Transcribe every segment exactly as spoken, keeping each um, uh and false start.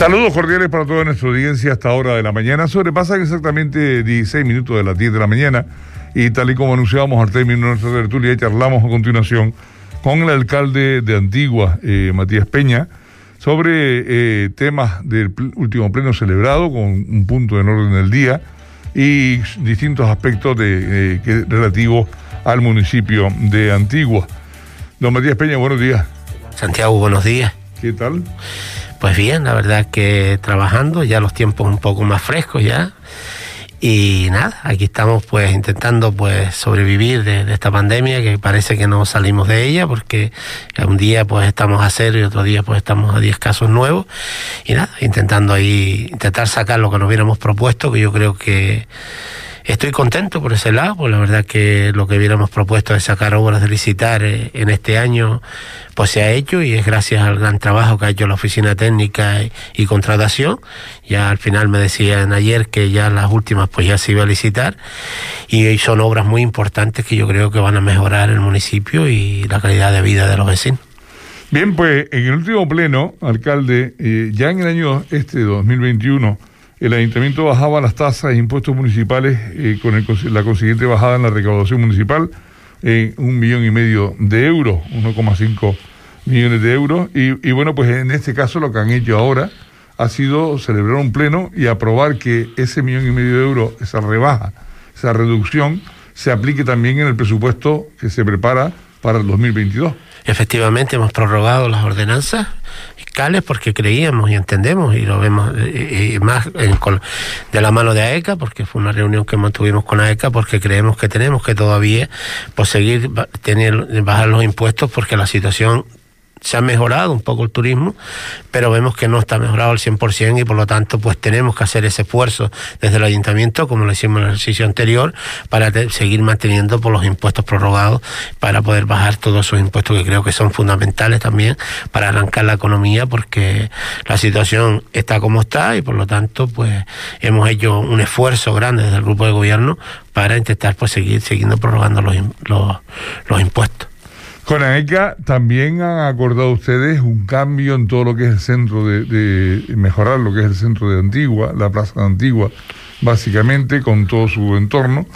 Saludos cordiales para toda nuestra audiencia hasta hora de la mañana. Sobrepasan exactamente dieciséis minutos de las diez de la mañana y tal y como anunciábamos al término de nuestra tertulia, charlamos a continuación con el alcalde de Antigua, eh, Matías Peña, sobre eh, temas del último pleno celebrado con un punto en orden del día y distintos aspectos de, eh, que, relativos al municipio de Antigua. Don Matías Peña, buenos días. Santiago, buenos días. ¿Qué tal? Pues bien, la verdad que trabajando, ya los tiempos un poco más frescos ya, y nada, aquí estamos pues intentando pues sobrevivir de, de esta pandemia, que parece que no salimos de ella, porque un día pues estamos a cero y otro día pues estamos a diez casos nuevos, y nada, intentando ahí, intentar sacar lo que nos hubiéramos propuesto, que yo creo que estoy contento por ese lado, pues la verdad que lo que hubiéramos propuesto de sacar obras de licitar eh, en este año, pues se ha hecho, y es gracias al gran trabajo que ha hecho la oficina técnica y, y contratación. Ya al final me decían ayer que ya las últimas pues ya se iba a licitar, y son obras muy importantes que yo creo que van a mejorar el municipio y la calidad de vida de los vecinos. Bien, pues en el último pleno, alcalde, eh, ya en el año este dos mil veintiuno, el ayuntamiento bajaba las tasas e impuestos municipales eh, con el, la consiguiente bajada en la recaudación municipal en un millón y medio de euros, uno coma cinco millones de euros. Y, y bueno, pues en este caso lo que han hecho ahora ha sido celebrar un pleno y aprobar que ese millón y medio de euros, esa rebaja, esa reducción, se aplique también en el presupuesto que se prepara para el dos mil veintidós. Efectivamente, hemos prorrogado las ordenanzas fiscales porque creíamos y entendemos, y lo vemos y, y más en, con, de la mano de AECA, porque fue una reunión que mantuvimos con AECA, porque creemos que tenemos que todavía pues, seguir tener, bajar los impuestos, porque la situación se ha mejorado un poco el turismo, pero vemos que no está mejorado al cien por ciento, y por lo tanto pues tenemos que hacer ese esfuerzo desde el ayuntamiento, como lo hicimos en el ejercicio anterior, para te, seguir manteniendo por los impuestos prorrogados, para poder bajar todos esos impuestos que creo que son fundamentales también para arrancar la economía, porque la situación está como está, y por lo tanto pues hemos hecho un esfuerzo grande desde el grupo de gobierno para intentar pues seguir siguiendo prorrogando los, los, los impuestos. Con AECA también han acordado ustedes un cambio en todo lo que es el centro de, de mejorar lo que es el centro de Antigua, la plaza de Antigua, básicamente con todo su entorno,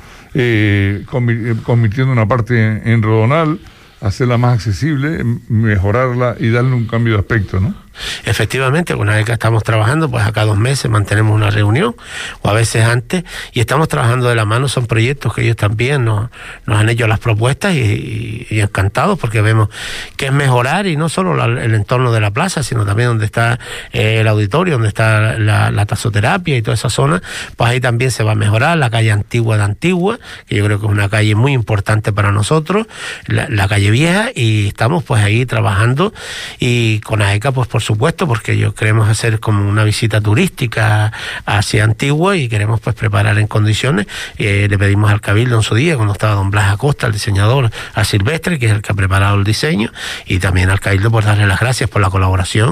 eh, convirtiendo una parte en, en Rodonal, hacerla más accesible, mejorarla y darle un cambio de aspecto, ¿no? Efectivamente, con AECA estamos trabajando, pues acá dos meses mantenemos una reunión, o a veces antes, y estamos trabajando de la mano. Son proyectos que ellos también nos, nos han hecho las propuestas, y, y, y encantados, porque vemos que es mejorar, y no solo la, el entorno de la plaza, sino también donde está eh, el auditorio, donde está la, la tasoterapia y toda esa zona, pues ahí también se va a mejorar. La calle Antigua de Antigua, que yo creo que es una calle muy importante para nosotros, la, la calle Vieja, y estamos pues ahí trabajando, y con AECA pues por supuesto, porque ellos queremos hacer como una visita turística hacia Antigua, y queremos pues preparar en condiciones. Eh, le pedimos al Cabildo en su día, cuando estaba don Blas Acosta, el diseñador, a Silvestre, que es el que ha preparado el diseño, y también al Cabildo por darle las gracias por la colaboración.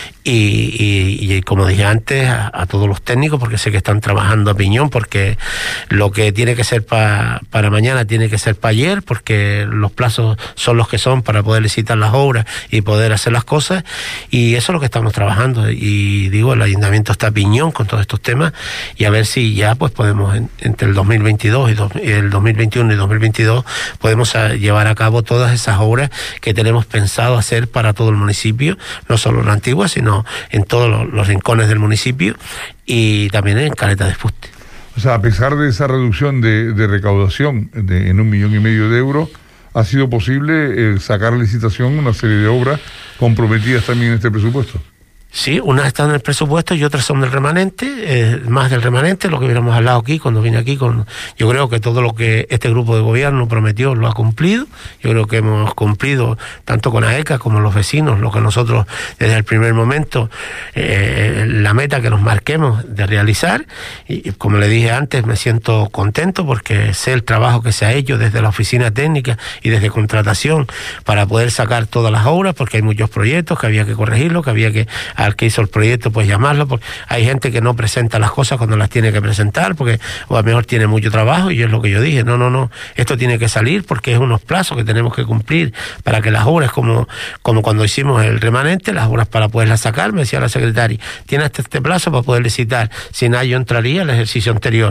Y, y, y como dije antes, a, a todos los técnicos, porque sé que están trabajando a piñón, porque lo que tiene que ser pa, para mañana tiene que ser para ayer, porque los plazos son los que son para poder licitar las obras y poder hacer las cosas, y eso es lo que estamos trabajando. Y digo, el ayuntamiento está a piñón con todos estos temas, y a ver si ya pues podemos en, entre el dos mil veintidós y, dos, y el dos mil veintiuno y dos mil veintidós podemos a, llevar a cabo todas esas obras que tenemos pensado hacer para todo el municipio, no solo en Antigua, sino en todos los, los rincones del municipio, y también en Caleta de Fuste. O sea, a pesar de esa reducción de, de recaudación de, en un millón y medio de euros, ha sido posible eh, sacar a licitación una serie de obras comprometidas también en este presupuesto. Sí, unas están en el presupuesto y otras son del remanente, eh, más del remanente, lo que hubiéramos hablado aquí cuando vine aquí. Con, yo creo que todo lo que este grupo de gobierno prometió lo ha cumplido. Yo creo que hemos cumplido tanto con AECA como los vecinos, lo que nosotros desde el primer momento, eh, la meta que nos marquemos de realizar. Y, y como le dije antes, me siento contento porque sé el trabajo que se ha hecho desde la oficina técnica y desde contratación para poder sacar todas las obras, porque hay muchos proyectos que había que corregirlos, que había que al que hizo el proyecto, pues llamarlo, porque hay gente que no presenta las cosas cuando las tiene que presentar, porque o a lo mejor tiene mucho trabajo, y es lo que yo dije, no, no, no, esto tiene que salir porque es unos plazos que tenemos que cumplir para que las obras, como, como cuando hicimos el remanente, las obras para poderlas sacar, me decía la secretaria, tiene hasta este plazo para poder licitar, si no yo entraría al ejercicio anterior.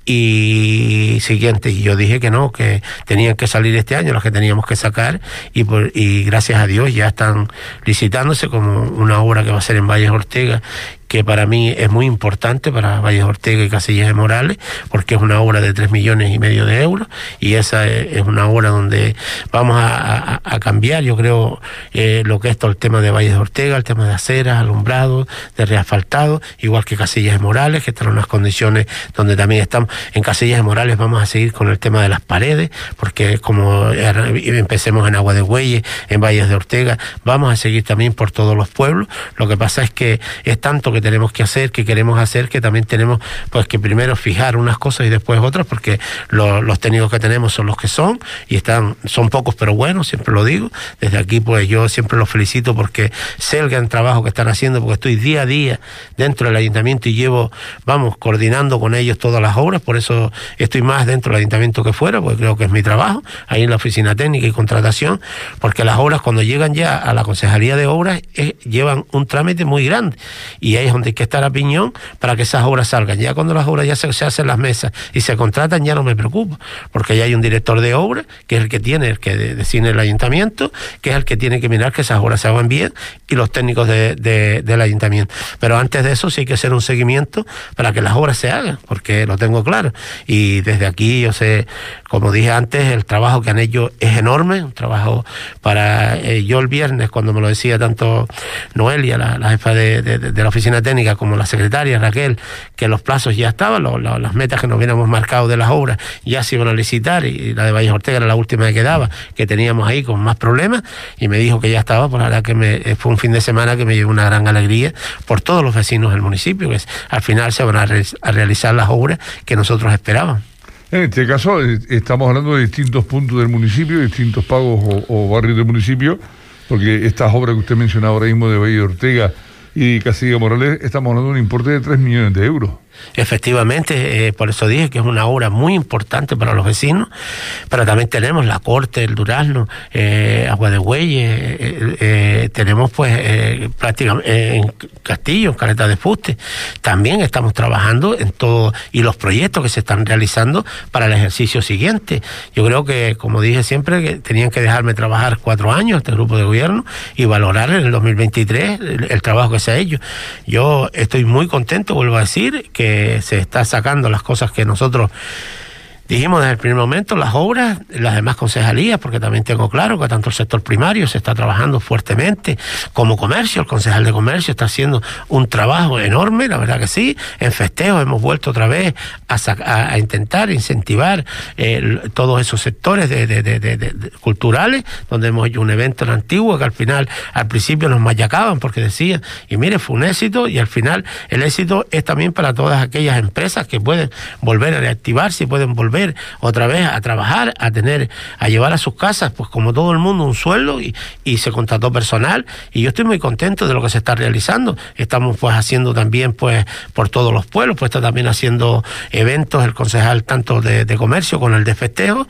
Y siguiente, y yo dije que no, que tenían que salir este año los que teníamos que sacar, y, por, y gracias a Dios ya están licitándose como una obra que va a ser en Valles Ortega, que para mí es muy importante para Valles Ortega y Casillas de Morales, porque es una obra de tres millones y medio de euros, y esa es, es una obra donde vamos a, a, a cambiar, yo creo, eh, lo que es todo el tema de Valles de Ortega, el tema de aceras, alumbrado, de reasfaltado, igual que Casillas de Morales, que están en unas condiciones donde también estamos. En Casillas de Morales vamos a seguir con el tema de las paredes, porque como empecemos en Agua de Bueyes, en Valles de Ortega, vamos a seguir también por todos los pueblos. Lo que pasa es que es tanto que tenemos que hacer, que queremos hacer, que también tenemos pues que primero fijar unas cosas y después otras, porque lo, los técnicos que tenemos son los que son, y están, son pocos pero buenos, siempre lo digo. Desde aquí pues yo siempre los felicito porque sé el gran trabajo que están haciendo, porque estoy día a día dentro del ayuntamiento y llevo, vamos, coordinando con ellos todas las obras, por eso estoy más dentro del ayuntamiento que fuera, porque creo que es mi trabajo, ahí en la oficina técnica y contratación, porque las obras cuando llegan ya a la concejalía de obras eh, llevan un trámite muy grande, y ahí es donde hay que estar a piñón para que esas obras salgan. Ya cuando las obras ya se, se hacen las mesas y se contratan, ya no me preocupo, porque ya hay un director de obra, que es el que tiene, el que decide el ayuntamiento, que es el que tiene que mirar que esas obras se hagan bien, y los técnicos de, de, del ayuntamiento. Pero antes de eso sí hay que hacer un seguimiento para que las obras se hagan, porque lo tengo claro. Y desde aquí yo sé, como dije antes, el trabajo que han hecho es enorme, un trabajo para... Eh, yo el viernes, cuando me lo decía tanto Noelia, la, la jefa de, de, de la oficina técnica, como la secretaria Raquel, que los plazos ya estaban, lo, lo, las metas que nos hubiéramos marcado de las obras ya se iban a licitar, y la de Valles Ortega era la última que quedaba, que teníamos ahí con más problemas, y me dijo que ya estaba, pues la verdad que me, fue un fin de semana que me llevó una gran alegría por todos los vecinos del municipio, que al final se van a, re, a realizar las obras que nosotros esperábamos. En este caso estamos hablando de distintos puntos del municipio, distintos pagos o, o barrios del municipio, porque estas obras que usted mencionaba ahora mismo de Valles Ortega y Casillas de Morales, estamos hablando de un importe de tres millones de euros. Efectivamente, eh, por eso dije que es una obra muy importante para los vecinos, pero también tenemos la Corte, el Durazno, eh, Agua de Bueyes, eh, eh, tenemos pues eh, prácticamente eh, en Castillo, en Caleta de Fuste, también estamos trabajando en todo, y los proyectos que se están realizando para el ejercicio siguiente. Yo creo que, como dije siempre, que tenían que dejarme trabajar cuatro años este grupo de gobierno y valorar en el dos mil veintitrés el, el trabajo que se ha hecho. Yo estoy muy contento, vuelvo a decir, que que se está sacando las cosas que nosotros dijimos desde el primer momento, las obras, las demás concejalías, porque también tengo claro que tanto el sector primario se está trabajando fuertemente, como comercio, el concejal de comercio está haciendo un trabajo enorme, la verdad que sí. En festejos hemos vuelto otra vez a, a, a intentar incentivar eh, todos esos sectores de, de, de, de, de, culturales, donde hemos hecho un evento en Antigua que al final, al principio nos machacaban porque decían, y mire, fue un éxito, y al final el éxito es también para todas aquellas empresas que pueden volver a reactivarse y pueden volver otra vez a trabajar, a tener, a llevar a sus casas, pues como todo el mundo, un sueldo, y, y se contrató personal, y yo estoy muy contento de lo que se está realizando. Estamos pues haciendo también pues por todos los pueblos, pues está también haciendo eventos el concejal tanto de, de comercio con el de festejo,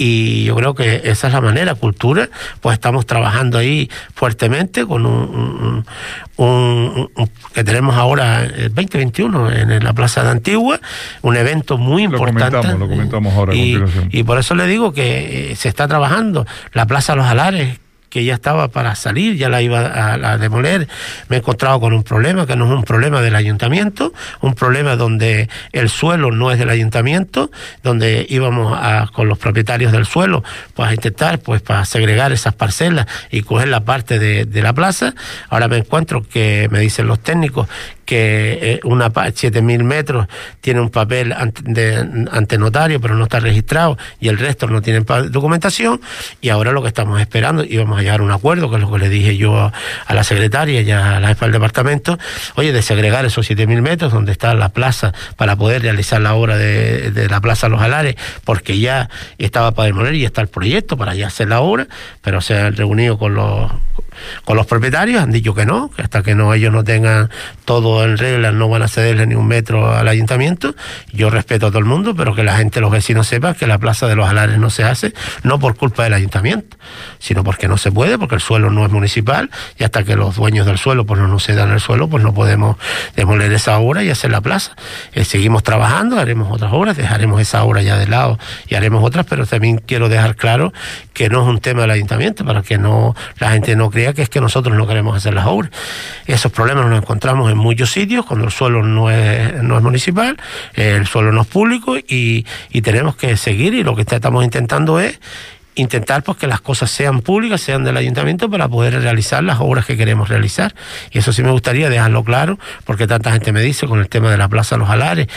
y yo creo que esa es la manera. Cultura, pues estamos trabajando ahí fuertemente con un, un, un, un que tenemos ahora el veinte veintiuno en la Plaza de Antigua, un evento muy lo importante. Comentamos, lo comentamos ahora y, a continuación. Y por eso le digo que eh, se está trabajando. La Plaza Los Alares, que ya estaba para salir, ya la iba a, a demoler, me he encontrado con un problema que no es un problema del ayuntamiento, un problema donde el suelo no es del ayuntamiento, donde íbamos a, con los propietarios del suelo, pues a intentar pues para segregar esas parcelas y coger la parte de, de la plaza. Ahora me encuentro que me dicen los técnicos que eh, una siete mil metros tiene un papel ante, de, ante notario, pero no está registrado, y el resto no tienen documentación, y ahora lo que estamos esperando, y vamos a llegar a un acuerdo, que es lo que le dije yo a, a la secretaria y a la jefa del departamento, oye, de segregar esos siete mil metros donde está la plaza para poder realizar la obra de, de la Plaza Los Alares, porque ya estaba para demoler y está el proyecto para ya hacer la obra, pero se han reunido con los con los propietarios, han dicho que no, que hasta que no ellos no tengan todo en regla no van a cederle ni un metro al ayuntamiento. Yo respeto a todo el mundo, pero que la gente, los vecinos sepan que la Plaza de los Alares no se hace, no por culpa del ayuntamiento, sino porque no se puede, porque el suelo no es municipal, y hasta que los dueños del suelo pues no nos cedan el suelo, pues no podemos demoler esa obra y hacer la plaza. Eh, seguimos trabajando, haremos otras obras, dejaremos esa obra ya de lado y haremos otras, pero también quiero dejar claro que no es un tema del ayuntamiento, para que no la gente no crea que es que nosotros no queremos hacer las obras. Esos problemas los encontramos en muchos sitios cuando el suelo no es, no es municipal, el suelo no es público, y, y tenemos que seguir, y lo que estamos intentando es intentar pues que las cosas sean públicas, sean del ayuntamiento, para poder realizar las obras que queremos realizar. Y eso sí me gustaría dejarlo claro, porque tanta gente me dice con el tema de la Plaza Los Alares,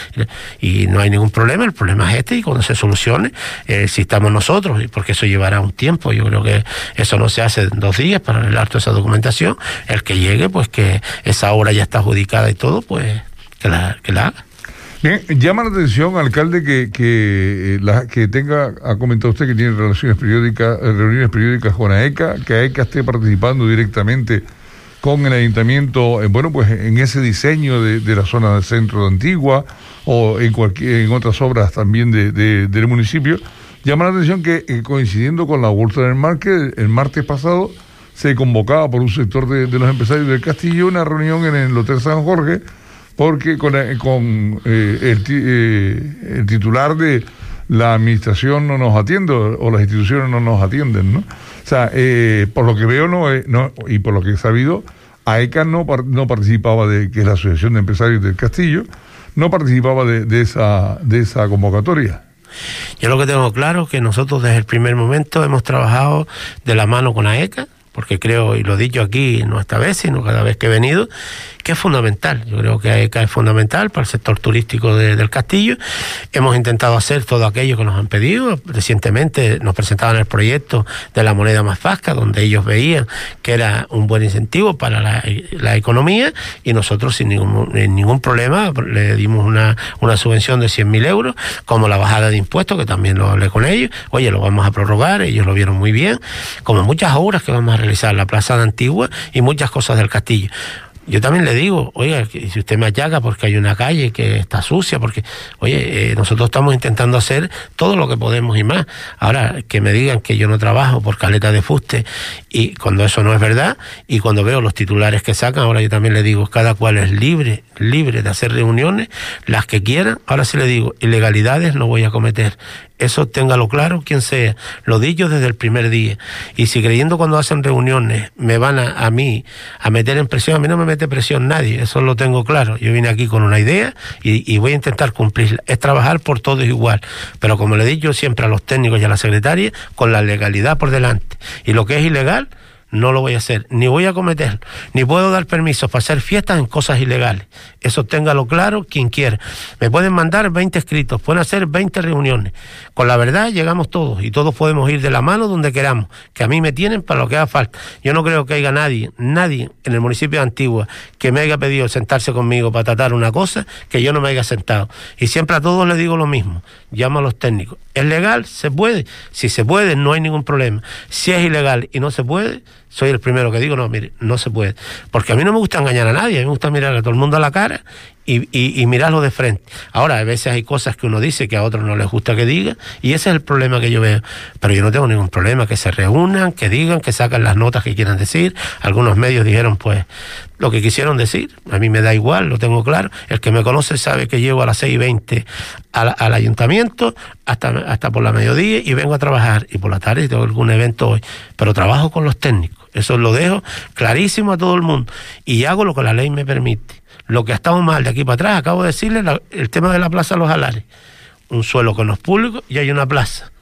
y no hay ningún problema, el problema es este, y cuando se solucione, eh, si estamos nosotros, porque eso llevará un tiempo, yo creo que eso no se hace en dos días para arreglar toda esa documentación, el que llegue, pues que esa obra ya está adjudicada y todo, pues que la, que la haga. Bien, llama la atención, alcalde, que que, la, que tenga, ha comentado usted que tiene relaciones periódicas, reuniones periódicas con AECA, que AECA esté participando directamente con el ayuntamiento, eh, bueno, pues en ese diseño de, de la zona del centro de Antigua, o en cualquier, en otras obras también de, de, del municipio. Llama la atención que, eh, coincidiendo con la Vuelta del Mar, que el martes pasado se convocaba por un sector de, de los empresarios del Castillo una reunión en el Hotel San Jorge, porque con, con eh, el, eh, el titular de la administración no nos atiende, o las instituciones no nos atienden, ¿no? O sea, eh, por lo que veo no, eh, no y por lo que he sabido, AECA no, no participaba de, que es la Asociación de Empresarios del Castillo, no participaba de, de, esa, de esa convocatoria. Yo lo que tengo claro es que nosotros desde el primer momento hemos trabajado de la mano con AECA, porque creo, y lo he dicho aquí no esta vez, sino cada vez que he venido, que es fundamental. Yo creo que AECA es fundamental para el sector turístico de, del Castillo. Hemos intentado hacer todo aquello que nos han pedido. Recientemente nos presentaban el proyecto de la moneda más vasca, donde ellos veían que era un buen incentivo para la, la economía, y nosotros sin ningún, ningún problema le dimos una, una subvención de cien mil euros, como la bajada de impuestos, que también lo hablé con ellos. Oye, lo vamos a prorrogar, ellos lo vieron muy bien, como muchas obras que vamos a realizar, la Plaza de Antigua y muchas cosas del Castillo. Yo también le digo, oiga, si usted me achaca porque hay una calle que está sucia, porque, oye, eh, nosotros estamos intentando hacer todo lo que podemos y más. Ahora, que me digan que yo no trabajo por caleta de fuste, y cuando eso no es verdad, y cuando veo los titulares que sacan, ahora yo también le digo, cada cual es libre, libre de hacer reuniones, las que quieran. Ahora sí le digo, ilegalidades no voy a cometer. Eso téngalo claro, quien sea. Lo di yo desde el primer día. Y si creyendo cuando hacen reuniones me van a, a mí a meter en presión, a mí no me mete presión nadie, eso lo tengo claro. Yo vine aquí con una idea y, y voy a intentar cumplirla. Es trabajar por todos igual. Pero como le digo yo siempre a los técnicos y a la secretaria, con la legalidad por delante. Y lo que es ilegal, no lo voy a hacer, ni voy a cometer, ni puedo dar permisos para hacer fiestas en cosas ilegales. Eso téngalo claro quien quiera. Me pueden mandar veinte escritos, pueden hacer veinte reuniones. Con la verdad llegamos todos, y todos podemos ir de la mano donde queramos, que a mí me tienen para lo que haga falta. Yo no creo que haya nadie, nadie en el municipio de Antigua que me haya pedido sentarse conmigo para tratar una cosa que yo no me haya sentado. Y siempre a todos les digo lo mismo, llamo a los técnicos. ¿Es legal? Se puede. Si se puede, no hay ningún problema. Si es ilegal y no se puede, soy el primero que digo, no, mire, no se puede. Porque a mí no me gusta engañar a nadie, a mí me gusta mirar a todo el mundo a la cara y, y, y mirarlo de frente. Ahora, a veces hay cosas que uno dice que a otros no les gusta que diga, y ese es el problema que yo veo. Pero yo no tengo ningún problema, que se reúnan, que digan, que sacan las notas que quieran decir. Algunos medios dijeron, pues, lo que quisieron decir. A mí me da igual, lo tengo claro. El que me conoce sabe que llego a las seis y veinte al, al ayuntamiento hasta, hasta por la mediodía, y vengo a trabajar, y por la tarde tengo algún evento hoy. Pero trabajo con los técnicos. Eso lo dejo clarísimo a todo el mundo. Y hago lo que la ley me permite. Lo que ha estado mal de aquí para atrás, acabo de decirle, la, el tema de la Plaza Los Alares. Un suelo que no es público y hay una plaza.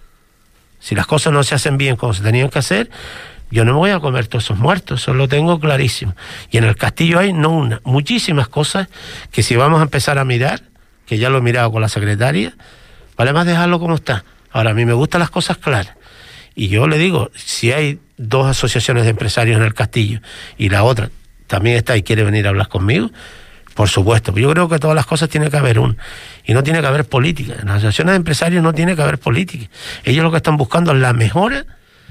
Si las cosas no se hacen bien como se tenían que hacer, yo no me voy a comer todos esos muertos, eso lo tengo clarísimo. Y en el Castillo hay, no una, muchísimas cosas que si vamos a empezar a mirar, que ya lo he mirado con la secretaria, vale más dejarlo como está. Ahora, a mí me gustan las cosas claras. Y yo le digo, si hay dos asociaciones de empresarios en el Castillo y la otra también está y quiere venir a hablar conmigo, por supuesto. Yo creo que todas las cosas tiene que haber una. Y no tiene que haber política. En las asociaciones de empresarios no tiene que haber política. Ellos lo que están buscando es la mejora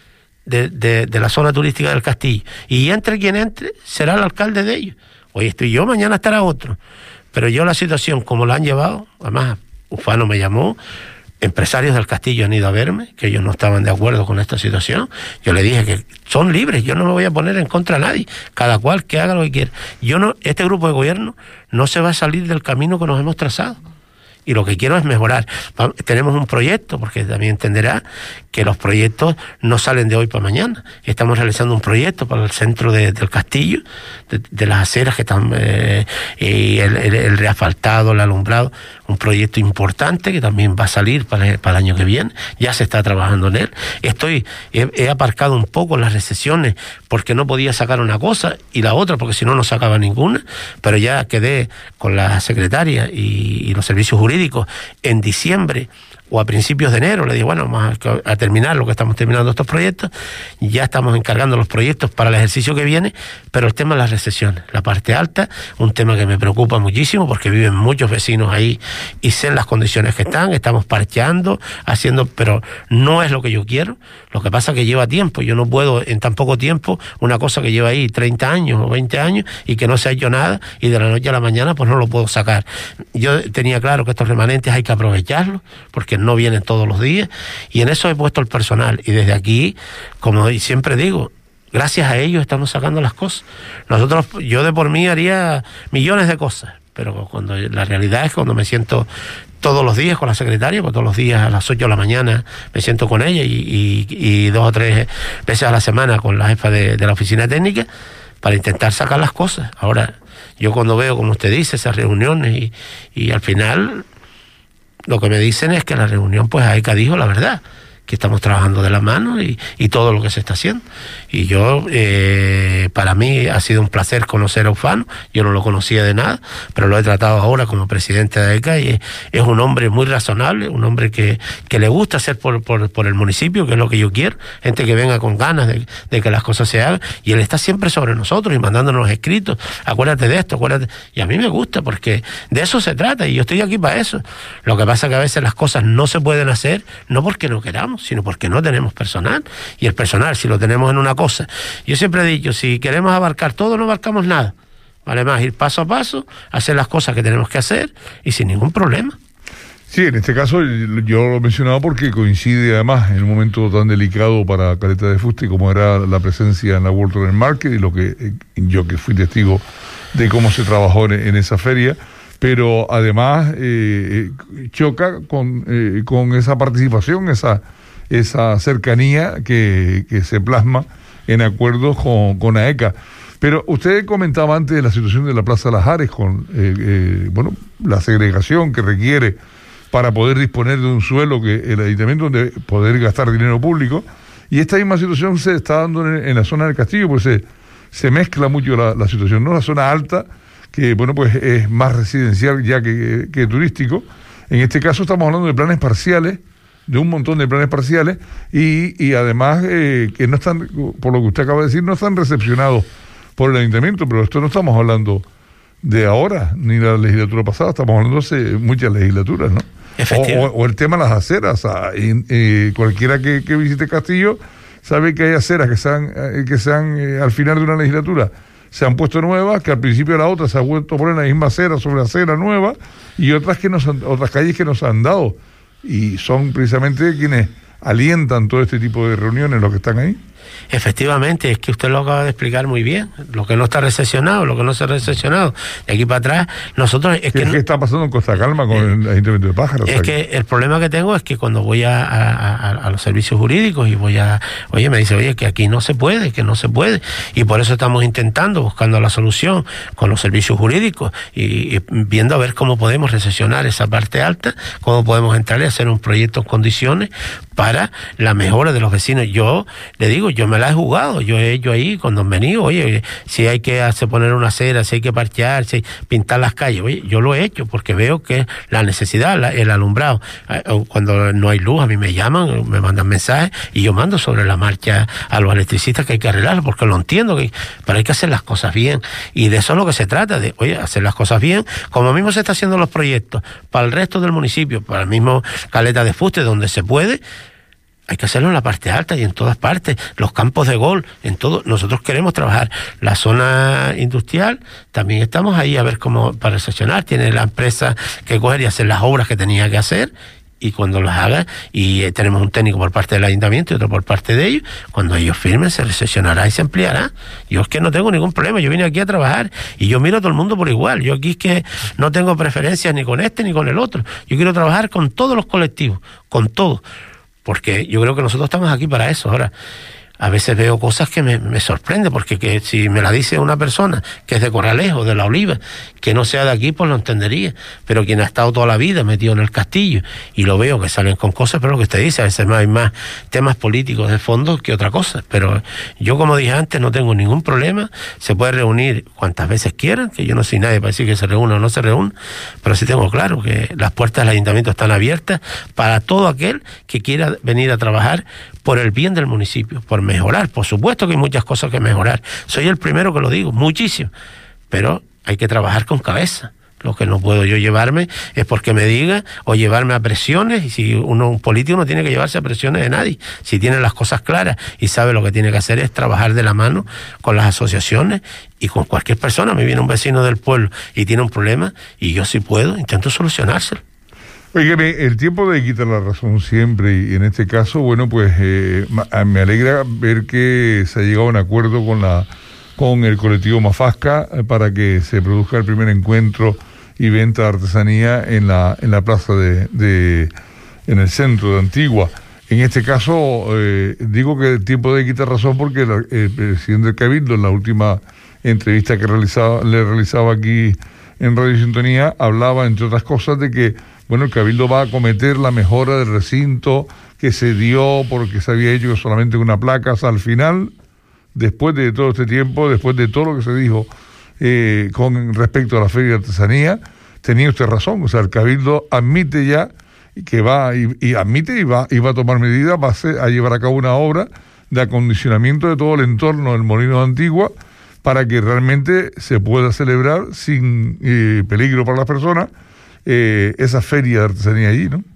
de, de, de la zona turística del Castillo. Y entre quien entre, será el alcalde de ellos. Hoy estoy yo, mañana estará otro. Pero yo la situación, como la han llevado, además Ufano me llamó, empresarios del Castillo han ido a verme, que ellos no estaban de acuerdo con esta situación. Yo le dije que son libres, yo no me voy a poner en contra de nadie, cada cual que haga lo que quiera. Yo no, este grupo de gobierno no se va a salir del camino que nos hemos trazado. Y lo que quiero es mejorar. Tenemos un proyecto, porque también entenderá que los proyectos no salen de hoy para mañana. Estamos realizando un proyecto para el centro de, del Castillo, de, de las aceras que están, eh, y el, el, el reasfaltado, el alumbrado, un proyecto importante que también va a salir para, para el año que viene. Ya se está trabajando en él. Estoy, he, he aparcado un poco las recesiones porque no podía sacar una cosa y la otra, porque si no, no sacaba ninguna, pero ya quedé con la secretaria y, y los servicios jurídicos en diciembre o a principios de enero. Le digo, bueno, vamos a, a terminar lo que estamos terminando estos proyectos, ya estamos encargando los proyectos para el ejercicio que viene, pero el tema de las recesiones, la parte alta, un tema que me preocupa muchísimo porque viven muchos vecinos ahí y sé en las condiciones que están, estamos parcheando, haciendo, pero no es lo que yo quiero. Lo que pasa es que lleva tiempo, yo no puedo en tan poco tiempo, una cosa que lleva ahí treinta años o veinte años y que no se ha hecho nada y de la noche a la mañana pues no lo puedo sacar. Yo tenía claro que estos remanentes hay que aprovecharlos porque no vienen todos los días y en eso he puesto el personal y desde aquí, como siempre digo, gracias a ellos estamos sacando las cosas. Nosotros, yo de por mí haría millones de cosas, pero cuando la realidad es cuando me siento todos los días con la secretaria, pues todos los días a las ocho de la mañana me siento con ella y, y, y dos o tres veces a la semana con la jefa de, de la oficina técnica para intentar sacar las cosas. Ahora, yo cuando veo, como usted dice, esas reuniones y, y al final lo que me dicen es que la reunión, pues AECA dijo la verdad, que estamos trabajando de la mano y, y todo lo que se está haciendo. Y yo, eh, para mí ha sido un placer conocer a Ufano, yo no lo conocía de nada, pero lo he tratado ahora como presidente de AECA y es, es un hombre muy razonable, un hombre que, que le gusta hacer por, por, por el municipio, que es lo que yo quiero, gente que venga con ganas de, de que las cosas se hagan, y él está siempre sobre nosotros y mandándonos escritos, acuérdate de esto, acuérdate, y a mí me gusta porque de eso se trata y yo estoy aquí para eso. Lo que pasa es que a veces las cosas no se pueden hacer, no porque no queramos, sino porque no tenemos personal, y el personal si lo tenemos en una cosa, yo siempre he dicho, si queremos abarcar todo no abarcamos nada, vale más ir paso a paso, hacer las cosas que tenemos que hacer y sin ningún problema. Sí, en este caso yo lo he mencionado porque coincide además en un momento tan delicado para Caleta de Fuste como era la presencia en la World Trade Market y lo que eh, yo que fui testigo de cómo se trabajó en, en esa feria, pero además eh, choca con, eh, con esa participación, esa esa cercanía que, que se plasma en acuerdos con, con AECA. Pero usted comentaba antes de la situación de la Plaza Las Ares con eh, eh, bueno, la segregación que requiere para poder disponer de un suelo que el ayuntamiento donde poder gastar dinero público, y esta misma situación se está dando en, en la zona del Castillo, pues se, se mezcla mucho la, la situación, ¿no? La zona alta, que bueno, pues es más residencial ya que, que, que turístico. En este caso estamos hablando de planes parciales, de un montón de planes parciales y, y además eh, que no están, por lo que usted acaba de decir, no están recepcionados por el ayuntamiento, pero esto no estamos hablando de ahora, ni de la legislatura pasada, estamos hablando de muchas legislaturas, ¿no? O, o, o el tema de las aceras, o sea, y, y cualquiera que, que visite Castillo sabe que hay aceras que se han, que se han eh, al final de una legislatura se han puesto nuevas, que al principio de la otra se ha vuelto a poner la misma acera sobre acera nueva y otras que nos han, otras calles que nos han dado. Y son precisamente quienes alientan todo este tipo de reuniones, los que están ahí. Efectivamente, es que usted lo acaba de explicar muy bien. Lo que no está recesionado, lo que no se ha recesionado, de aquí para atrás, nosotros... Es ¿Qué que, es que está pasando en Costa Calma con eh, el Ayuntamiento de Pájaros? Es que el problema que tengo es que cuando voy a, a, a, a los servicios jurídicos y voy a... Oye, me dice, oye, que aquí no se puede, que no se puede. Y por eso estamos intentando, buscando la solución con los servicios jurídicos y, y viendo a ver cómo podemos recesionar esa parte alta, cómo podemos entrar y hacer un proyecto en condiciones para la mejora de los vecinos. Yo le digo, yo me la he jugado, yo he hecho ahí con Don Benito, oye, si hay que hacer poner una acera, si hay que parchear, si hay que pintar las calles, oye, yo lo he hecho porque veo que la necesidad, la, el alumbrado, cuando no hay luz a mí me llaman, me mandan mensajes y yo mando sobre la marcha a los electricistas que hay que arreglarlo, porque lo entiendo, que, pero hay que hacer las cosas bien y de eso es lo que se trata, de, oye, hacer las cosas bien, como mismo se está haciendo los proyectos para el resto del municipio, para el mismo Caleta de Fuste, donde se puede. hay que hacerlo en la parte alta y en todas partes, los campos de golf, en todo. Nosotros queremos trabajar la zona industrial, también estamos ahí a ver cómo para recepcionar, tiene la empresa que coger y hacer las obras que tenía que hacer, y cuando las haga, y eh, tenemos un técnico por parte del ayuntamiento y otro por parte de ellos, cuando ellos firmen se recepcionará y se ampliará. Yo es que no tengo ningún problema, yo vine aquí a trabajar y yo miro a todo el mundo por igual. Yo aquí es que no tengo preferencias ni con este ni con el otro, yo quiero trabajar con todos los colectivos, con todos, porque yo creo que nosotros estamos aquí para eso. Ahora, a veces veo cosas que me, me sorprenden, porque que si me la dice una persona que es de Corralejo, de La Oliva, que no sea de aquí, pues lo entendería. Pero quien ha estado toda la vida metido en el castillo, y lo veo que salen con cosas, pero lo que usted dice, a veces hay más temas políticos de fondo que otra cosa. Pero yo, como dije antes, no tengo ningún problema, se puede reunir cuantas veces quieran, que yo no soy nadie para decir que se reúna o no se reúna, pero sí tengo claro que las puertas del ayuntamiento están abiertas para todo aquel que quiera venir a trabajar por el bien del municipio, por mejorar. Por supuesto que hay muchas cosas que mejorar. Soy el primero que lo digo, muchísimo. Pero hay que trabajar con cabeza. Lo que no puedo yo llevarme es porque me diga, o llevarme a presiones. Y si uno, un político no tiene que llevarse a presiones de nadie. Si tiene las cosas claras y sabe lo que tiene que hacer es trabajar de la mano con las asociaciones y con cualquier persona. Me viene un vecino del pueblo y tiene un problema, y yo si puedo, intento solucionárselo. Óigame, el tiempo de quitar la razón siempre, y en este caso, bueno, pues eh, me alegra ver que se ha llegado a un acuerdo con la con el colectivo Mafasca para que se produzca el primer encuentro y venta de artesanía en la en la plaza de, de en el centro de Antigua. En este caso, eh, digo que el tiempo de quitar razón porque la, el presidente del Cabildo, en la última entrevista que realizaba, le realizaba aquí en Radio Sintonía, hablaba, entre otras cosas, de que bueno, el Cabildo va a acometer la mejora del recinto que se dio porque se había hecho solamente una placa. Hasta al final, después de todo este tiempo, después de todo lo que se dijo eh, con respecto a la Feria de Artesanía, tenía usted razón. O sea, el Cabildo admite ya que va, y, y admite y va, y va a tomar medidas, va a, hacer, a llevar a cabo una obra de acondicionamiento de todo el entorno del Molino de Antigua para que realmente se pueda celebrar sin eh, peligro para las personas Eh, esa feria de artesanía allí, ¿no?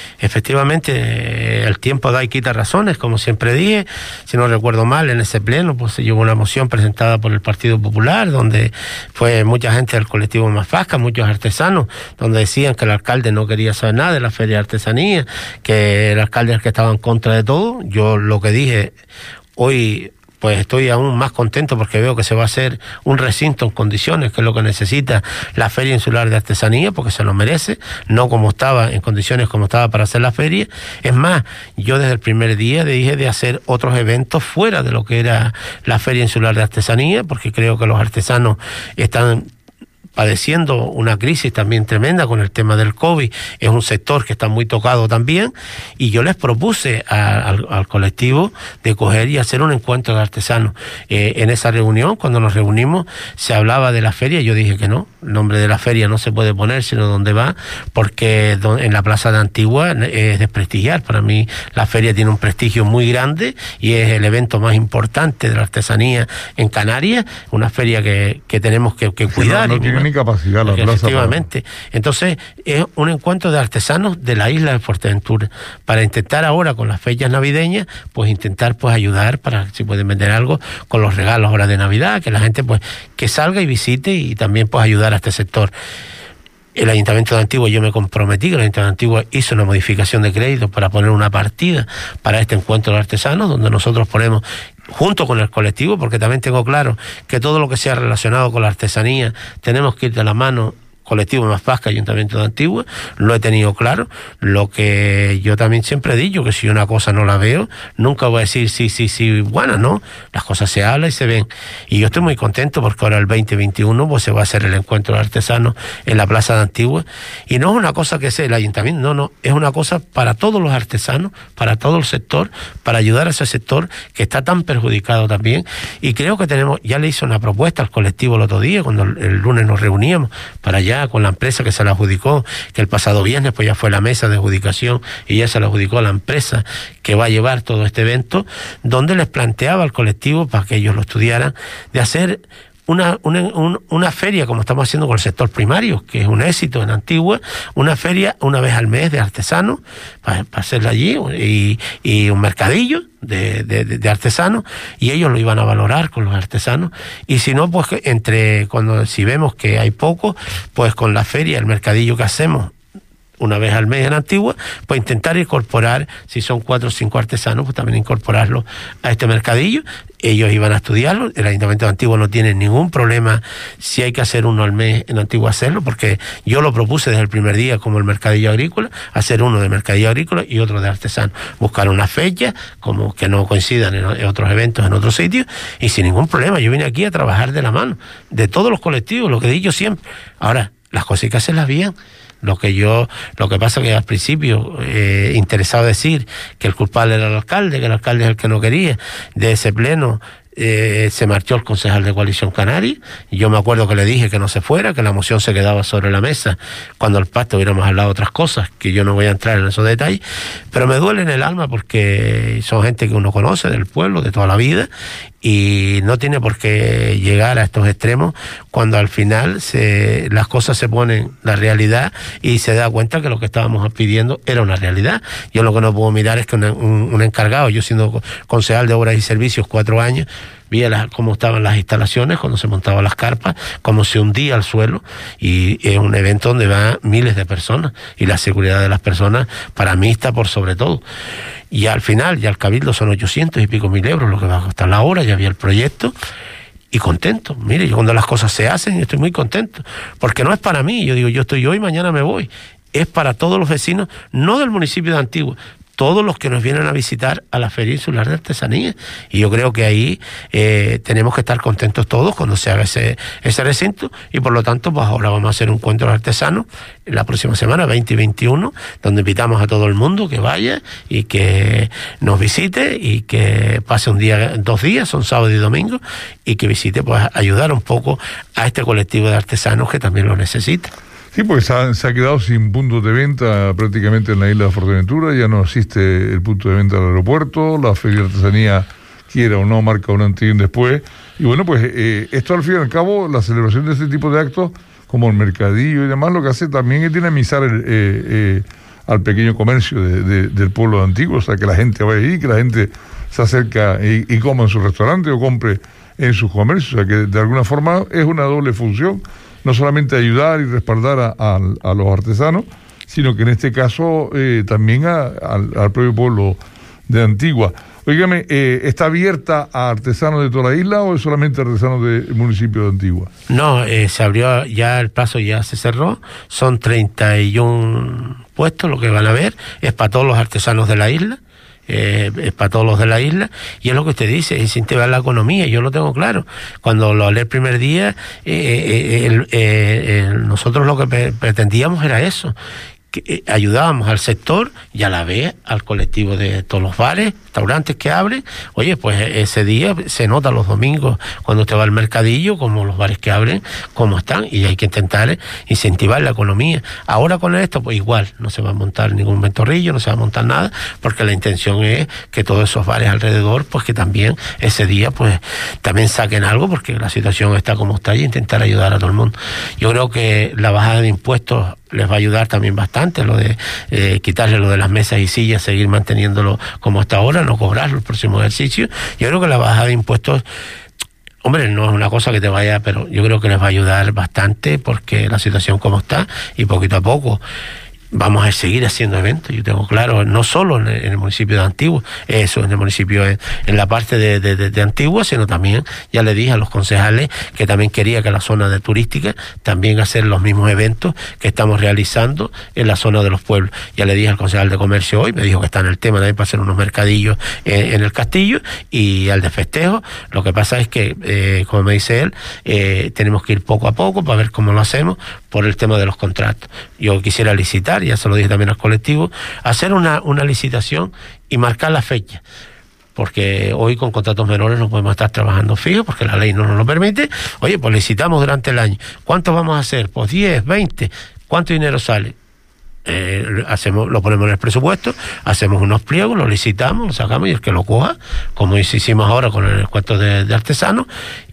Efectivamente, el tiempo da y quita razones, como siempre dije. Si no recuerdo mal, en ese pleno pues se llevó una moción presentada por el Partido Popular, donde fue mucha gente del colectivo Mafasca, muchos artesanos, donde decían que el alcalde no quería saber nada de la feria de artesanía, que el alcalde es el que estaba en contra de todo. Yo lo que dije hoy, pues estoy aún más contento porque veo que se va a hacer un recinto en condiciones, que es lo que necesita la Feria Insular de Artesanía, porque se lo merece, no como estaba, en condiciones como estaba para hacer la feria. Es más, yo desde el primer día dije de hacer otros eventos fuera de lo que era la Feria Insular de Artesanía, porque creo que los artesanos están padeciendo una crisis también tremenda con el tema del COVID, es un sector que está muy tocado también, y yo les propuse a, al, al colectivo de coger y hacer un encuentro de artesanos. Eh, en esa reunión, cuando nos reunimos, se hablaba de la feria, yo dije que no, el nombre de la feria no se puede poner, sino dónde va, porque en la plaza de Antigua es desprestigiar. Para mí la feria tiene un prestigio muy grande y es el evento más importante de la artesanía en Canarias, una feria que, que tenemos que, que cuidar. No, no tiene ni capacidad la plaza. Efectivamente. Para... Entonces, es un encuentro de artesanos de la isla de Fuerteventura, para intentar ahora, con las fechas navideñas, pues intentar pues ayudar para si pueden vender algo con los regalos ahora de Navidad, que la gente pues que salga y visite, y también pues ayudar a este sector. El Ayuntamiento de Antigua, yo me comprometí que el Ayuntamiento de Antigua hizo una modificación de crédito para poner una partida para este encuentro de artesanos, donde nosotros ponemos junto con el colectivo, porque también tengo claro que todo lo que sea relacionado con la artesanía tenemos que ir de la mano. Colectivo Mafasca, Ayuntamiento de Antigua, lo he tenido claro. Lo que yo también siempre he dicho, que si una cosa no la veo, nunca voy a decir sí, sí, sí, buena, no. Las cosas se hablan y se ven. Y yo estoy muy contento porque ahora el veinte veintiuno pues se va a hacer el encuentro de artesanos en la Plaza de Antigua. Y no es una cosa que sea el ayuntamiento, no, no, es una cosa para todos los artesanos, para todo el sector, para ayudar a ese sector que está tan perjudicado también. Y creo que tenemos, ya le hice una propuesta al colectivo el otro día, cuando el, el lunes nos reuníamos, para allá con la empresa que se la adjudicó, que el pasado viernes pues ya fue la mesa de adjudicación y ya se la adjudicó a la empresa que va a llevar todo este evento, donde les planteaba al colectivo, para que ellos lo estudiaran, de hacer una, una, un, una feria, como estamos haciendo con el sector primario, que es un éxito en Antigua, una feria una vez al mes de artesanos, para, para hacerla allí, y, y un mercadillo de, de, de artesanos, y ellos lo iban a valorar con los artesanos, y si no, pues entre cuando si vemos que hay poco, pues con la feria, el mercadillo que hacemos una vez al mes en Antigua, pues intentar incorporar, si son cuatro o cinco artesanos, pues también incorporarlos a este mercadillo. Ellos iban a estudiarlo, el Ayuntamiento de Antigua no tiene ningún problema si hay que hacer uno al mes en Antigua hacerlo, porque yo lo propuse desde el primer día como el mercadillo agrícola, hacer uno de mercadillo agrícola y otro de artesano, buscar una fecha como que no coincidan en, en otros eventos en otros sitios, y sin ningún problema. Yo vine aquí a trabajar de la mano de todos los colectivos, lo que he dicho siempre. Ahora, las cosas hay que hacerlas bien. Lo que yo, lo que pasa que al principio eh, interesado decir que el culpable era el alcalde, que el alcalde es el que no quería. De ese pleno eh, se marchó el concejal de Coalición Canaria, y yo me acuerdo que le dije que no se fuera, que la moción se quedaba sobre la mesa cuando el pacto hubiéramos hablado de otras cosas, que yo no voy a entrar en esos detalles, pero me duele en el alma porque son gente que uno conoce del pueblo, de toda la vida, y no tiene por qué llegar a estos extremos cuando al final se, las cosas se ponen la realidad y se da cuenta que lo que estábamos pidiendo era una realidad. Yo lo que no puedo mirar es que un, un, un encargado, yo siendo concejal de Obras y Servicios cuatro años, vi la, cómo estaban las instalaciones, cuando se montaban las carpas, cómo se hundía el suelo, y es un evento donde van miles de personas, y la seguridad de las personas para mí está por sobre todo. Y al final, ya el cabildo son ochocientos y pico mil euros lo que va a costar la obra, ya había el proyecto, y contento. Mire, yo cuando las cosas se hacen, estoy muy contento, porque no es para mí, yo digo, yo estoy hoy, mañana me voy, es para todos los vecinos, no del municipio de Antigua, todos los que nos vienen a visitar a la Feria Insular de Artesanía. Y yo creo que ahí eh, tenemos que estar contentos todos cuando se haga ese, ese recinto, y por lo tanto, pues ahora vamos a hacer un encuentro de artesanos la próxima semana, veinte y veintiuno, donde invitamos a todo el mundo que vaya y que nos visite y que pase un día, dos días, son sábado y domingo, y que visite, pues ayudar un poco a este colectivo de artesanos que también lo necesita. Sí, porque se ha, se ha quedado sin puntos de venta prácticamente en la isla de Fuerteventura, ya no existe el punto de venta del aeropuerto, la Feria de Artesanía, quiera o no, marca un antes y un después, y bueno, pues eh, esto al fin y al cabo, la celebración de este tipo de actos, como el mercadillo y demás, lo que hace también es dinamizar el, eh, eh, al pequeño comercio de, de, del pueblo de Antigua, o sea, que la gente vaya ahí, que la gente se acerca y, y coma en su restaurante o compre en sus comercios, o sea, que de alguna forma es una doble función, no solamente ayudar y respaldar a, a, a los artesanos, sino que en este caso eh, también a, a, al propio pueblo de Antigua. Óigame, eh, ¿está abierta a artesanos de toda la isla o es solamente artesanos del municipio de Antigua? No, eh, se abrió ya, el plazo ya se cerró, son treinta y uno puestos lo que van a ver, es para todos los artesanos de la isla. Eh, es para todos los de la isla, y es lo que usted dice, incentivar la economía, yo lo tengo claro. Cuando lo hablé el primer día, eh, eh, el, eh, el, nosotros lo que pre- pretendíamos era eso, que eh, ayudábamos al sector y a la vez al colectivo de todos los bares, restaurantes que abren. Oye, pues ese día se nota los domingos cuando te va al mercadillo, como los bares que abren, cómo están, y hay que intentar incentivar la economía. Ahora con esto, pues igual, no se va a montar ningún ventorrillo, no se va a montar nada, porque la intención es que todos esos bares alrededor, pues que también ese día, pues también saquen algo, porque la situación está como está, y intentar ayudar a todo el mundo. Yo creo que la bajada de impuestos les va a ayudar también bastante, lo de eh, quitarle lo de las mesas y sillas, seguir manteniéndolo como hasta ahora, no cobrarlo el próximo ejercicio. Yo creo que la bajada de impuestos, hombre, no es una cosa que te vaya, pero yo creo que les va a ayudar bastante, porque la situación como está, y poquito a poco vamos a seguir haciendo eventos, yo tengo claro, no solo en el, en el municipio de Antigua, eso, en el municipio, en, en la parte de, de, de, de Antigua, sino también, ya le dije a los concejales que también quería que la zona de turística también hacer los mismos eventos que estamos realizando en la zona de los pueblos. Ya le dije al concejal de comercio hoy, me dijo que está en el tema también para hacer unos mercadillos en, en el castillo, y al de festejo. Lo que pasa es que, eh, como me dice él, eh, tenemos que ir poco a poco para ver cómo lo hacemos por el tema de los contratos. Yo quisiera licitar, ya se lo dije también al colectivo, hacer una, una licitación y marcar la fecha, porque hoy con contratos menores no podemos estar trabajando fijos, porque la ley no nos lo permite. Oye, pues licitamos durante el año. ¿Cuántos vamos a hacer? Pues diez, veinte. ¿Cuánto dinero sale? Eh, hacemos, lo ponemos en el presupuesto, hacemos unos pliegos, lo licitamos, lo sacamos, y el que lo coja, como hicimos ahora con el cuento de, de artesanos,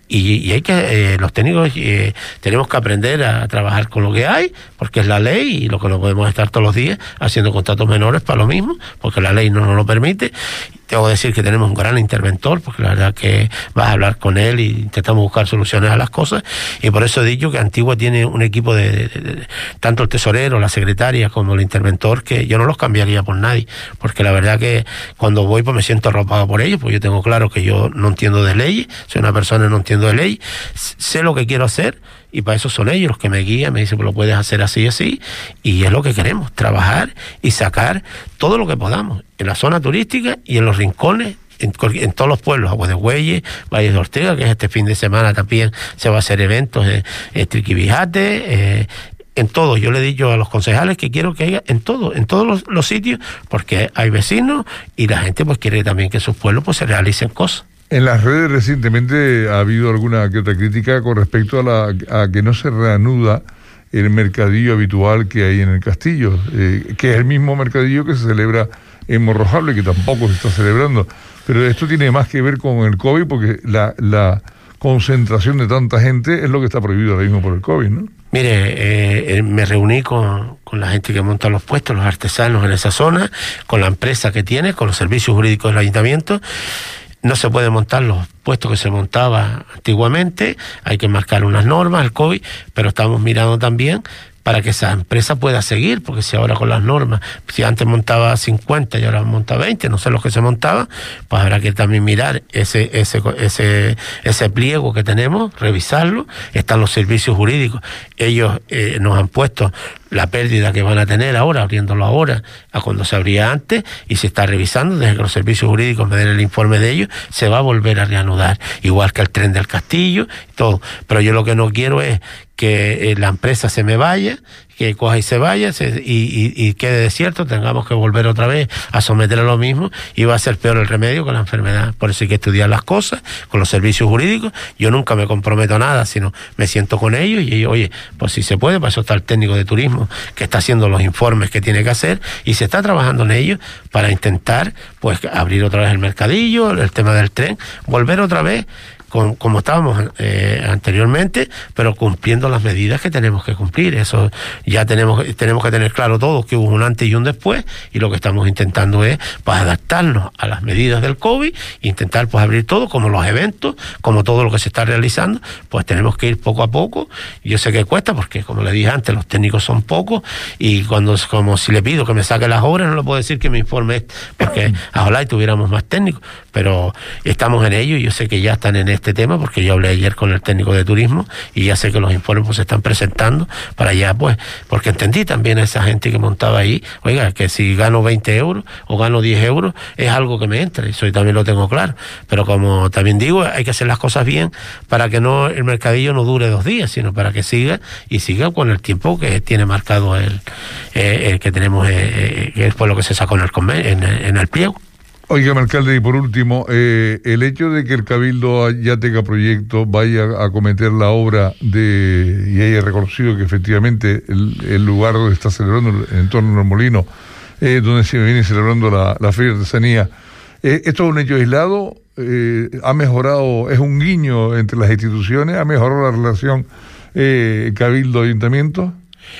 y, y hay que, eh, los técnicos eh, tenemos que aprender a trabajar con lo que hay, porque es la ley y lo que no podemos estar todos los días haciendo contratos menores para lo mismo, porque la ley no nos lo permite. Tengo que decir que tenemos un gran interventor, porque la verdad que vas a hablar con él y intentamos buscar soluciones a las cosas, y por eso he dicho que Antigua tiene un equipo de, de, de, de tanto el tesorero, la secretaria como el interventor, que yo no los cambiaría por nadie, porque la verdad que cuando voy pues me siento arropado por ellos, pues yo tengo claro que yo no entiendo de leyes, soy una persona que no entiendo de ley, sé lo que quiero hacer, y para eso son ellos los que me guían, me dicen, pues lo puedes hacer así y así, y es lo que queremos, trabajar y sacar todo lo que podamos, en la zona turística y en los rincones, en, en todos los pueblos, Agua de Güelles, Valle de Ortega, que es este fin de semana también se va a hacer eventos en, en Triquibijate, eh, en todo. Yo le he dicho a los concejales que quiero que haya en todo, en todos los, los sitios, porque hay vecinos y la gente pues quiere también que en sus pueblos pues se realicen cosas. En las redes recientemente ha habido alguna que otra crítica con respecto a, la, a que no se reanuda el mercadillo habitual que hay en el castillo, eh, que es el mismo mercadillo que se celebra en Morrojable, que tampoco se está celebrando. Pero esto tiene más que ver con el COVID, porque la, la concentración de tanta gente es lo que está prohibido ahora mismo por el COVID, ¿no? Mire, eh, me reuní con, con la gente que monta los puestos, los artesanos en esa zona, con la empresa que tiene, con los servicios jurídicos del ayuntamiento. No se pueden montar los puestos que se montaba antiguamente, hay que marcar unas normas, el COVID, pero estamos mirando también para que esa empresa pueda seguir, porque si ahora con las normas, si antes montaba cincuenta y ahora monta veinte, no sé lo que se montaba, pues habrá que también mirar ese ese ese ese pliego que tenemos, revisarlo. Están los servicios jurídicos, ellos eh, nos han puesto la pérdida que van a tener ahora, abriéndolo ahora, a cuando se abría antes, y se está revisando, desde que los servicios jurídicos me den el informe de ellos, se va a volver a reanudar, igual que el tren del Castillo, todo. Pero yo lo que no quiero es que eh, la empresa se me vaya, que coja y se vaya se, y, y, y quede desierto, tengamos que volver otra vez a someter a lo mismo, y va a ser peor el remedio con la enfermedad. Por eso hay que estudiar las cosas con los servicios jurídicos. Yo nunca me comprometo a nada, sino me siento con ellos y ellos, oye, pues si se puede, para eso está el técnico de turismo que está haciendo los informes que tiene que hacer, y se está trabajando en ellos para intentar pues abrir otra vez el mercadillo, el tema del tren, volver otra vez Con, como estábamos eh, anteriormente, pero cumpliendo las medidas que tenemos que cumplir. Eso ya tenemos tenemos que tener claro todos que hubo un antes y un después, y lo que estamos intentando es pues adaptarnos a las medidas del COVID, intentar pues abrir todo, como los eventos, como todo lo que se está realizando, pues tenemos que ir poco a poco. Yo sé que cuesta, porque como le dije antes, los técnicos son pocos, y cuando como si le pido que me saque las obras, no le puedo decir que me informe, porque ojalá y tuviéramos más técnicos, pero estamos en ello, y yo sé que ya están en este tema, porque yo hablé ayer con el técnico de turismo y ya sé que los informes pues, se están presentando para allá, pues, porque entendí también a esa gente que montaba ahí, oiga, que si gano veinte euros o gano diez euros es algo que me entra, eso también lo tengo claro, pero como también digo, hay que hacer las cosas bien para que no el mercadillo no dure dos días, sino para que siga y siga con el tiempo que tiene marcado el, eh, el que tenemos, eh, que fue lo que se sacó en el, en, en el pliego. Oiga, alcalde, y por último, eh, el hecho de que el Cabildo ya tenga proyecto, vaya a acometer la obra de y haya reconocido que efectivamente el, el lugar donde está celebrando, el entorno del molino, eh, donde se viene celebrando la, la Feria de Artesanía, eh, ¿esto es un hecho aislado? Eh, ¿Ha mejorado, es un guiño entre las instituciones? ¿Ha mejorado la relación eh, Cabildo-Ayuntamiento?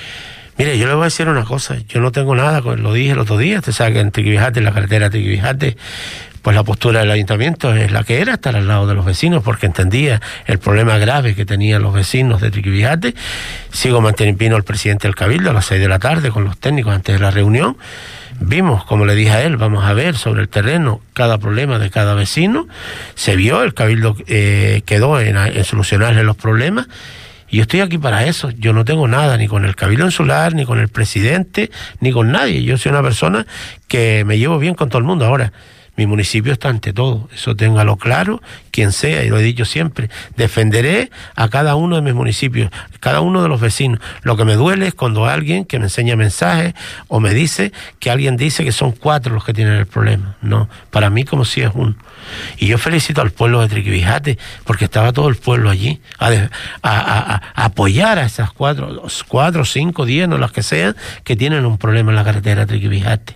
Mire, yo le voy a decir una cosa, yo no tengo nada, lo dije el otro día, usted sabe que en Triquibijate, en la carretera Triquibijate, pues la postura del ayuntamiento es la que era, estar al lado de los vecinos, porque entendía el problema grave que tenían los vecinos de Triquibijate. Sigo manteniendo el presidente del Cabildo a las seis de la tarde con los técnicos antes de la reunión. Vimos, como le dije a él, vamos a ver sobre el terreno cada problema de cada vecino. Se vio, el Cabildo eh, quedó en, en solucionarle los problemas. Y yo estoy aquí para eso, yo no tengo nada ni con el Cabildo Insular, ni con el presidente, ni con nadie. Yo soy una persona que me llevo bien con todo el mundo. Ahora, mi municipio está ante todo, eso téngalo claro, quien sea, y lo he dicho siempre, defenderé a cada uno de mis municipios, cada uno de los vecinos. Lo que me duele es cuando alguien que me enseña mensajes o me dice que alguien dice que son cuatro los que tienen el problema. No, para mí como si es uno. Y yo felicito al pueblo de Triquibijate, porque estaba todo el pueblo allí, a, de, a, a, a apoyar a esas cuatro, cuatro, cinco, diez, no las que sean, que tienen un problema en la carretera Triquibijate.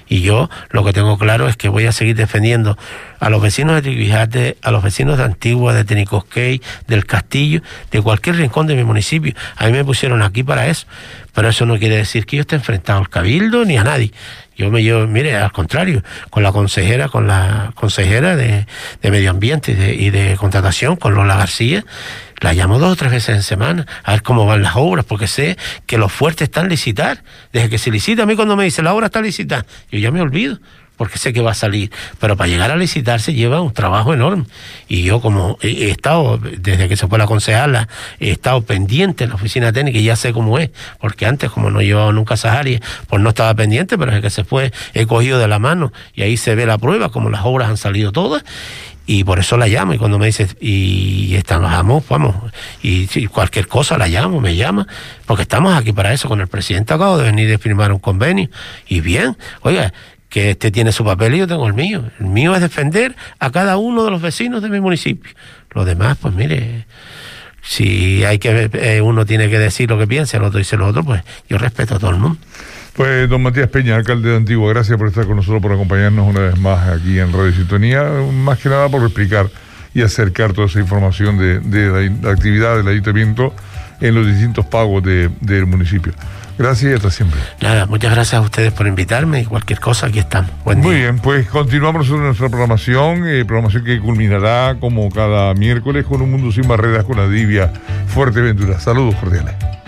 Y yo lo que tengo claro es que voy a seguir defendiendo a los vecinos de Triguijate, a los vecinos de Antigua, de Tenicosquey, del Castillo, de cualquier rincón de mi municipio. A mí me pusieron aquí para eso, pero eso no quiere decir que yo esté enfrentado al Cabildo ni a nadie. Yo me llevo, mire, al contrario, con la consejera, con la consejera de, de Medio Ambiente y de, y de Contratación, con Lola García, la llamo dos o tres veces en semana a ver cómo van las obras, porque sé que los fuertes están licitar. Desde que se licita, a mí cuando me dice la obra está licitada, yo ya me olvido, porque sé que va a salir, pero para llegar a licitarse lleva un trabajo enorme. Y yo, como he, he estado, desde que se fue la concejala, he estado pendiente en la oficina técnica y ya sé cómo es, porque antes, como no he llevado nunca esas áreas, pues no estaba pendiente, pero desde que se fue he cogido de la mano y ahí se ve la prueba, como las obras han salido todas. Y por eso la llamo, y cuando me dice, y estamos, vamos, y si cualquier cosa la llamo, me llama, porque estamos aquí para eso. Con el presidente acabo de venir de firmar un convenio, y bien, oiga, que este tiene su papel y yo tengo el mío. El mío es defender a cada uno de los vecinos de mi municipio. Lo demás, pues mire, si hay que eh, uno tiene que decir lo que piensa, el otro dice lo otro, pues yo respeto a todo el mundo. Pues don Matías Peña, alcalde de Antigua, gracias por estar con nosotros, por acompañarnos una vez más aquí en Radio Sintonía, más que nada por explicar y acercar toda esa información de, de la actividad del ayuntamiento en los distintos pagos de, del municipio. Gracias y hasta siempre. Nada, muchas gracias a ustedes por invitarme y cualquier cosa, aquí estamos. Buen día. Muy bien, pues continuamos nosotros nuestra programación, eh, programación que culminará como cada miércoles con Un Mundo Sin Barreras con la Divia Fuerteventura. Saludos cordiales.